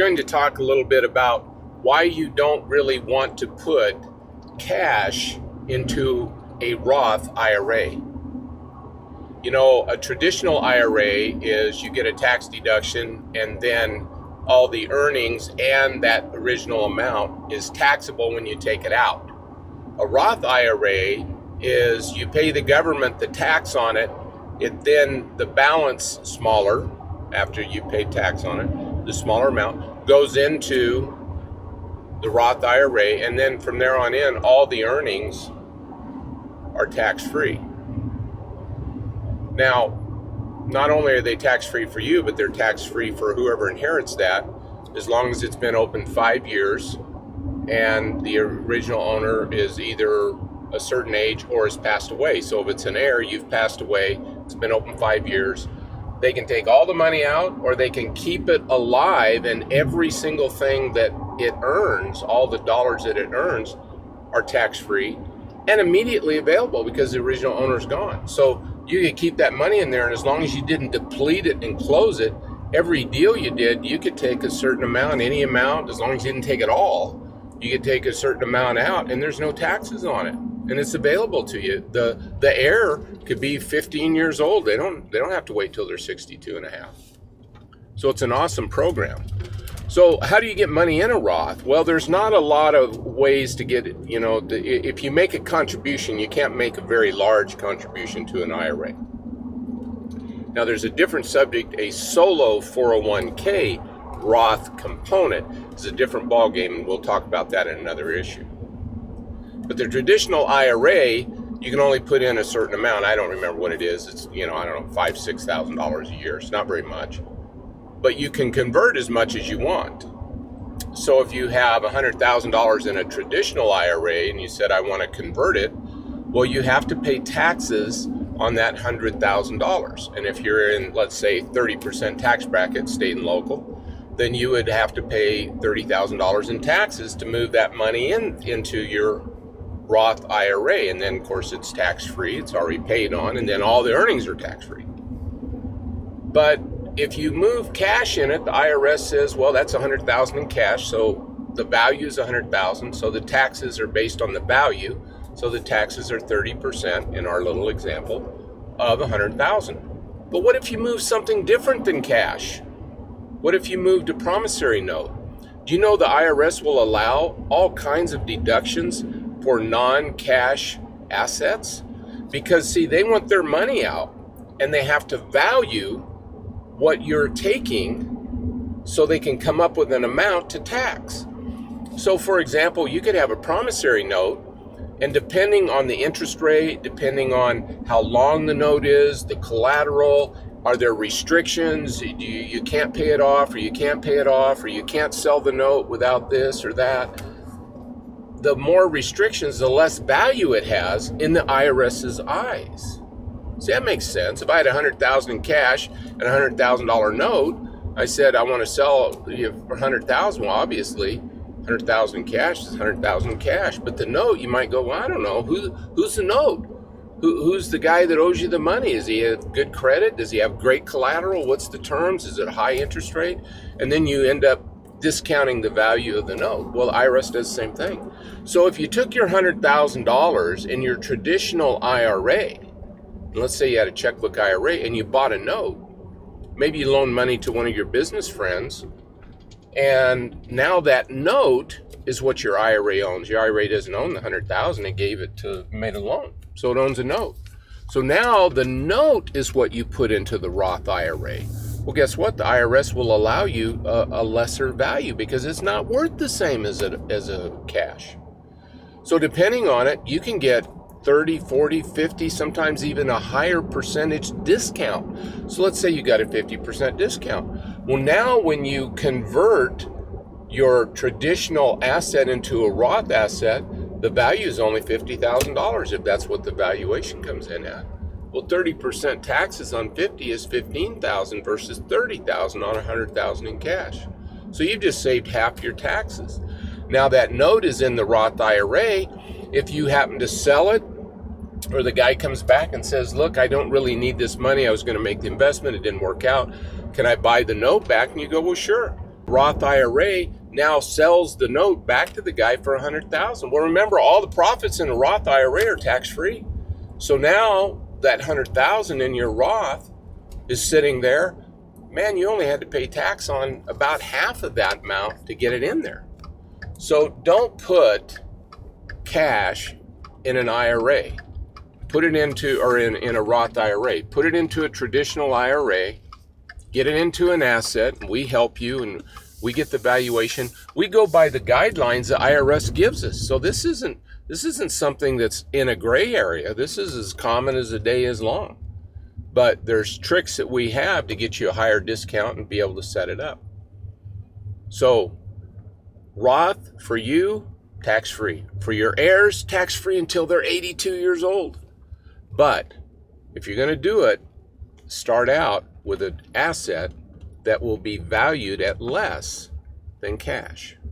going to talk a little bit about why you don't really want to put cash into a Roth IRA. You know, a traditional IRA is you get a tax deduction and then all the earnings and that original amount is taxable when you take it out. A Roth IRA is you pay the government the tax on it, then the balance smaller after you pay tax on it, the smaller amount goes into the Roth IRA, and then from there on in, all the earnings are tax-free. Now, not only are they tax-free for you, but they're tax-free for whoever inherits that, as long as it's been open 5 years and the original owner is either a certain age or has passed away. So if it's an heir, you've passed away, it's been open 5 years, they can take all the money out or they can keep it alive, and every single thing that it earns, all the dollars that it earns, are tax-free and immediately available because the original owner's gone. So you can keep that money in there, and as long as you didn't deplete it and close it, every deal you did, you could take a certain amount, any amount, as long as you didn't take it all, you could take a certain amount out and there's no taxes on it. And it's available to you. The heir could be 15 years old. They don't have to wait till they're 62 and a half. So it's an awesome program. So how do you get money in a Roth? Well, there's not a lot of ways to get it. You know, if you make a contribution, you can't make a very large contribution to an IRA. Now, there's a different subject. A solo 401k Roth component is a different ballgame, and we'll talk about that in another issue. But the traditional IRA, you can only put in a certain amount. I don't remember what it is. It's, $5,000, $6,000 a year. It's not very much. But you can convert as much as you want. So if you have $100,000 in a traditional IRA and you said, I want to convert it, well, you have to pay taxes on that $100,000. And if you're in, let's say, 30% tax bracket, state and local, then you would have to pay $30,000 in taxes to move that money into your Roth IRA. And then, of course, it's tax-free. It's already paid on. And then all the earnings are tax-free. But if you move cash in it, the IRS says, well, that's $100,000 in cash, so the value is $100,000, so the taxes are based on the value, so the taxes are 30% in our little example of $100,000. But what if you move something different than cash? What if you moved a promissory note? Do you know the IRS will allow all kinds of deductions for non-cash assets? Because, see, they want their money out, and they have to value what you're taking so they can come up with an amount to tax. So for example, you could have a promissory note, and depending on the interest rate, depending on how long the note is, the collateral, are there restrictions? You can't pay it off, or you can't pay it off, or you can't sell the note without this or that. The more restrictions, the less value it has in the IRS's eyes. See, that makes sense. If I had $100,000 in cash and a $100,000 note, I said I want to sell for $100,000. Well, obviously, $100,000 in cash is $100,000 in cash. But the note, you might go, well, I don't know. Who's the note? Who's the guy that owes you the money? Does he have good credit? Does he have great collateral? What's the terms? Is it a high interest rate? And then you end up discounting the value of the note. Well, the IRS does the same thing. So if you took your $100,000 in your traditional IRA, let's say you had a checkbook IRA and you bought a note. Maybe you loaned money to one of your business friends, and now that note is what your IRA owns. Your IRA doesn't own the $100,000; it made a loan, so it owns a note. So now the note is what you put into the Roth IRA. Well, guess what? The IRS will allow you a lesser value because it's not worth the same as a cash. So depending on it, you can get 30, 40, 50, sometimes even a higher percentage discount. So let's say you got a 50% discount. Well, now when you convert your traditional asset into a Roth asset, the value is only $50,000 if that's what the valuation comes in at. Well, 30% taxes on 50 is $15,000 versus $30,000 on $100,000 in cash. So you've just saved half your taxes. Now that note is in the Roth IRA. If you happen to sell it, or the guy comes back and says, look, I don't really need this money. I was going to make the investment. It didn't work out. Can I buy the note back? And you go, well, sure. Roth IRA now sells the note back to the guy for $100,000. Well, remember, all the profits in a Roth IRA are tax-free. So now that $100,000 in your Roth is sitting there. Man, you only had to pay tax on about half of that amount to get it in there. So don't put cash in an IRA. Put it into, or in a Roth IRA. Put it into a traditional IRA. Get it into an asset, and we help you, and we get the valuation. We go by the guidelines the IRS gives us. So this isn't something that's in a gray area. This is as common as the day is long. But there's tricks that we have to get you a higher discount and be able to set it up. So Roth for you, tax-free. For your heirs, tax-free until they're 82 years old. But if you're going to do it, start out with an asset that will be valued at less than cash.